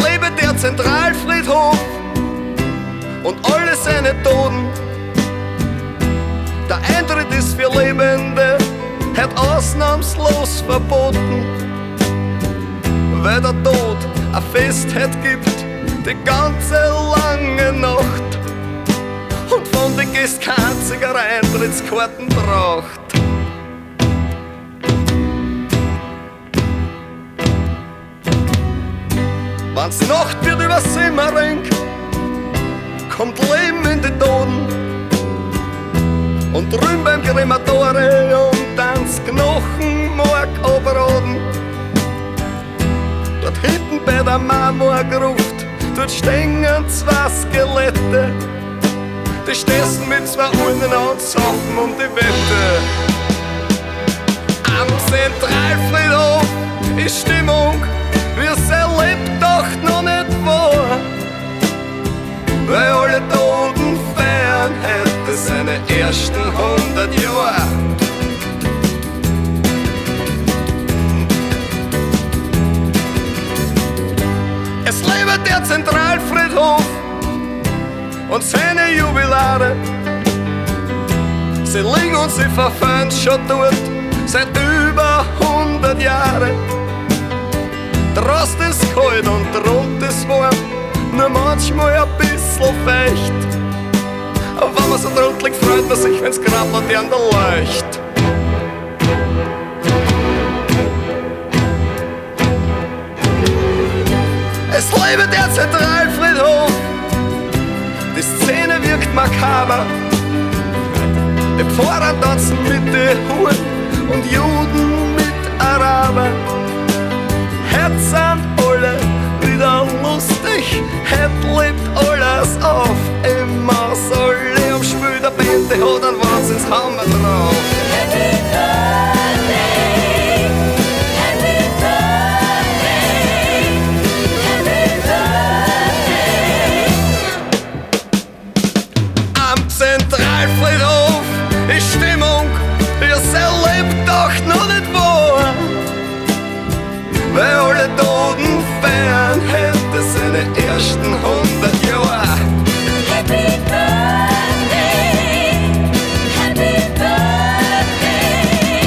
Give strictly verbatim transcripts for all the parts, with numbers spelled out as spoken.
lebe der Zentralfriedhof und alle seine Toten. Der Eintritt ist für Lebende heute ausnahmslos verboten, weil der Tod ein Fest heute gibt, die ganze lange Nacht, und von den Gästen kein einziger Eintrittskarten braucht. Wenn's Nacht wird über Simmering, kommt Leben in die Toten, und drüben beim Krematorium tanzt Knochenmark abraten. Dort hinten bei der Marmorgruft, dort stehen zwei Skelette, die stessen mit zwei Urnen und saufen um die Wette. Am Zentralfriedhof ist Stimmung, wie es erlebt doch noch nicht war, weil alle Toten feiern heute seine ersten hundert Jahre. Es lebe der Zentralfriedhof und seine Jubilare. Sie liegen und sie verfallen schon dort seit über hundert Jahren. Draußen ist kalt und rund ist warm, nur manchmal ein bisschen feucht. Aber wenn man so drunter liegt, freut man sich, wenn's grad Laterne leucht. Es lebe der Zentralfriedhof, die Szene wirkt makaber. Die Pfarrer tanzen mit den Huren und Juden mit Araber. Heut sind alle wieder lustig, heut lebt alles auf. Im Mausoleum spielt der Band, die hat einen Wahnsinnshammer drauf. Happy Birthday, Happy Birthday, Happy Birthday. Am Zentralfriedhof ist Stimmung, wie es erlebt doch noch nicht war, weil alle Toten feiern heute seine ersten hundert Jahre. Happy Birthday, Happy Birthday.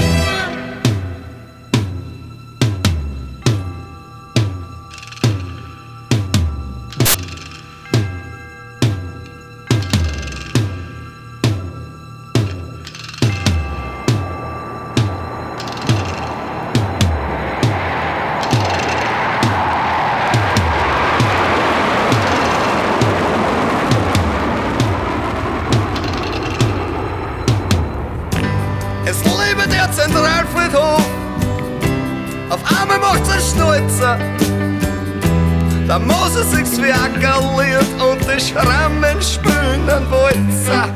Es lebe der Zentralfriedhof, auf einmal macht's ein Schnäuzer. Da muss er sich's wie akkaliert und die Schrammen spülen einen Walzer.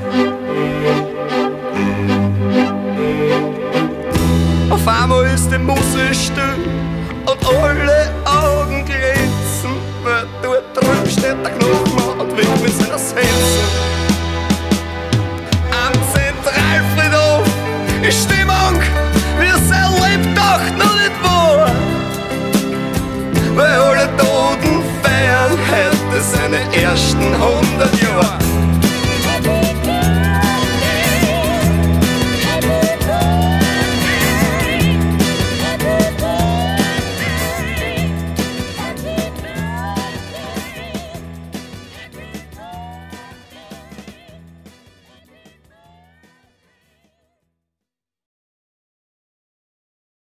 Auf einmal ist die Musik still und alle Augen glänzen, weil dort drüben steht der Knochenmann und winkt mit seiner Sense. Am Zentralfriedhof ist Stimmung, wie es erlebt doch noch nicht war, weil alle Toten feiern heute seine ersten hundert Jahre.